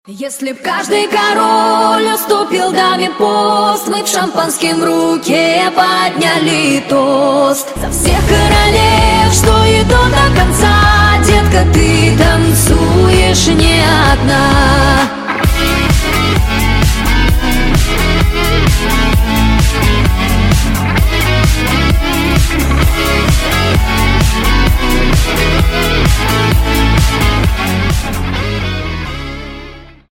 Если б каждый король уступил даме пост, мы б шампанским в руке подняли тост за всех королев, что идут до конца. Детка, ты танцуешь не одна.